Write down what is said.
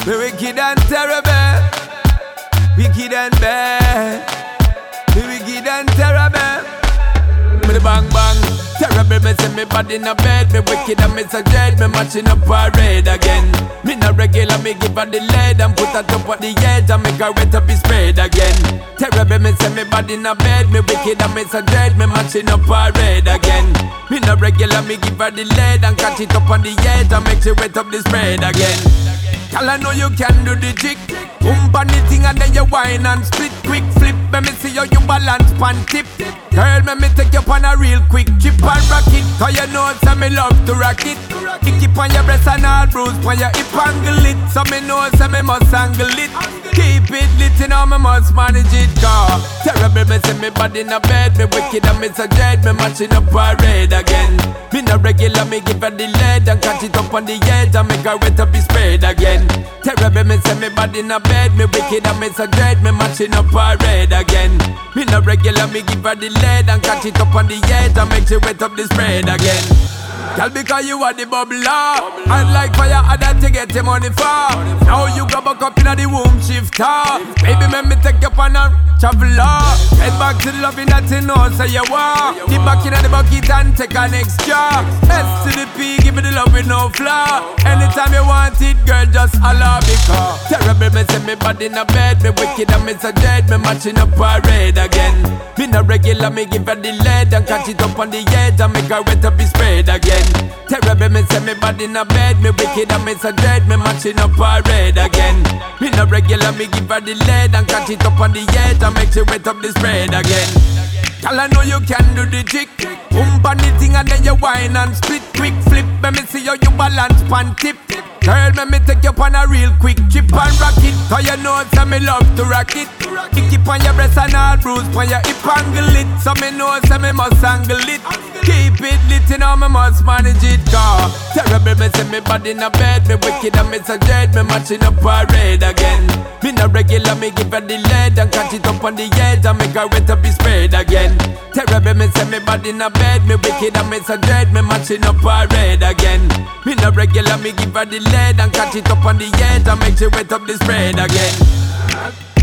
We wicked and terrible, wicked and bad. We wicked and terrible. Me the bang bang, terrible. Me say me bad in a bed. Me wicked and me so dread. Me matching up parade again. Me not regular, me give her the lead and put her top at the edge and make her wet up his spread again. Terrible, me say me bad in a bed. Me wicked and me so dread. Me matching up parade again. Me not regular, me give her the lead and catch it up on the edge and make she wet up the spread again. Girl, I know you can do the trick. On the thing and then you whine and split. Quick flip, let me see how you balance pan tip. Girl, let me take you on a real quick trip and rock it. Cause you know say me love to rock it. You keep on your breast and all bruise on your hip angle it. So me know say me must angle it. Keep it lit, you know me must manage it. Cause terrible, me say me bad in a bed. Me wicked and me so dread. Me matching up parade again. Me no regular, me give her the lead and catch it up on the edge and make her wet up his spread again. Terrible, me say me bad in a bed. Me wicked and me so dread. Me matching up parade again. Me no regular, me give her the lead and catch it up on the edge and make she wet up the spread again. Girl, because you are the bubbler, and like fire, I that to get your money for. Now you go back up in the womb shifter. Baby, let me take you on a traveler. Head back to the loving that you know, say you want. Keep back in the bucket and take an extra. S to the P, give me the love with no flaw. Anytime you want it, girl, just holla because terrible, me say me bad in a bed. Me wicked and me so dread. Me matching up parade again. Me no regular, me give her the lead and catch it up on the edge and make her wet up his spread again. Terrible, me say me bad in a bed. Me wicked and me so dread. Me matching up parade again. Me no regular, me give her the lead and catch it up on the edge and make she wet up the spread again. Girl, I know you can do the trick. On the thing and then you whine and split. Quick flip, let me see how you balance pan tip. Girl, let me take you on a real quick trip and rock it. Cause you know say me love to rock it. You keep on your breast and all bruise on your hip angle it. So me know say me must angle it. Keep it lit, you know me must manage it. Cause terrible, me say me bad in a bed. Me wicked and me so dread. Me matching up parade again. Me no regular, me give her the lead and catch it up on the edge and make her wet up his spread again. Terrible, me say me bad in a bed. Me wicked and me so dread. Me matching up parade again. Me no regular, me give her the lead and catch it up on the edge and make she wet up the spread again.